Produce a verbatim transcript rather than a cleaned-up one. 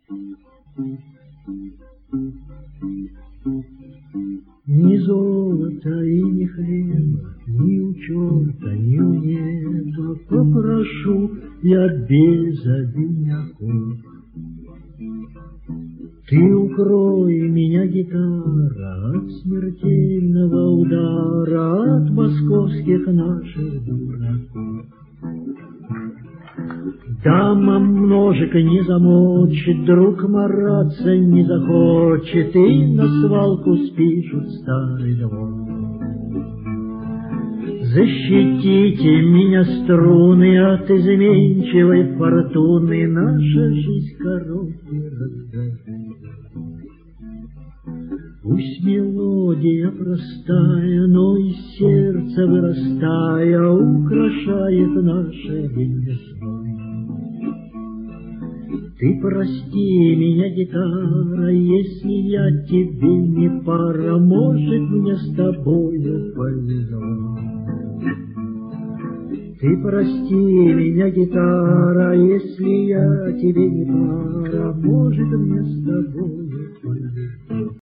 Ни золота и ни хлеба, ни у черта, ни у неба, попрошу я без обиняков. Ты укрой меня, гитара, от смертельного удара, от московских наших дураков. Дамам ножик не замочит, друг мараться не захочет, и на свалку спишут старый двор. Защитите меня, струны, от изменчивой фортуны, наша жизнь короткий разговор. Пусть мелодия простая, но из сердца вырастая, украшает наше день весной. Ты прости меня, гитара, если я тебе не пара, может, мне с тобою повезло. Ты прости меня, гитара, если я тебе не пара, может, мне с тобою повезло.